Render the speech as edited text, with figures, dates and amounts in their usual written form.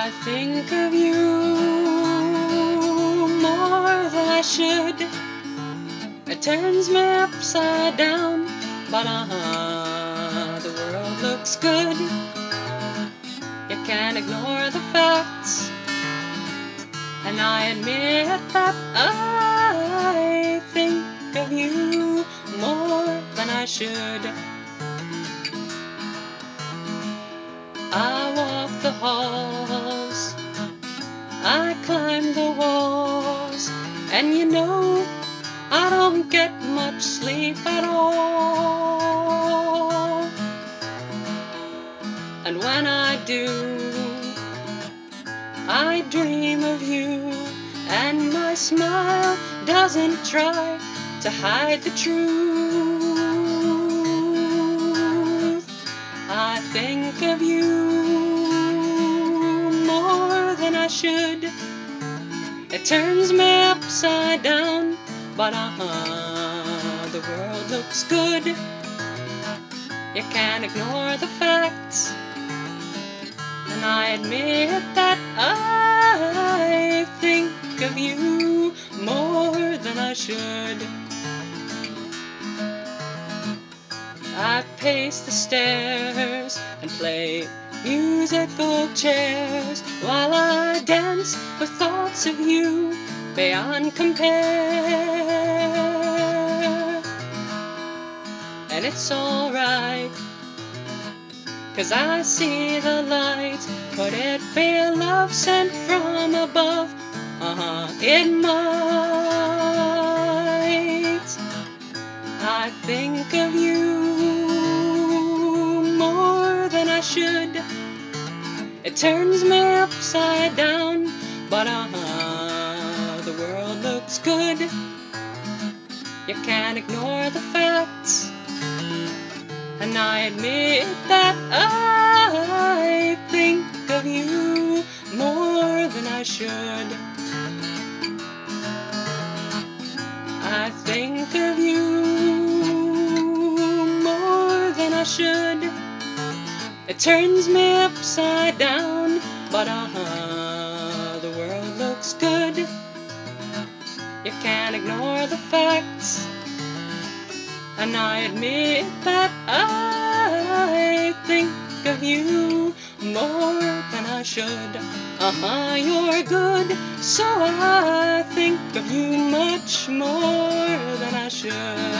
I think of you more than I should. It turns me upside down, but the world looks good. You can't ignore the facts, and I admit that I think of you more than I should. I walk the halls, I climb the walls, and you know I don't get much sleep at all. And when I do, I dream of you, and my smile doesn't try to hide the truth. I think of you more than I should. It turns me upside down, but the world looks good. You can't ignore the facts, and I admit that I think of you more than I should. I pace the stairs and play musical chairs while I dance with thoughts of you beyond compare. And it's alright, 'cause I see the light. Could it be a love sent from above? It might. I think of you more than I should. It turns me upside down, but the world looks good. You can't ignore the facts, and I admit that I think of you more than I should. I think of you more than I should. It turns me upside down, but the world looks good. You can't ignore the facts, and I admit that I think of you more than I should. You're good, so I think of you much more than I should.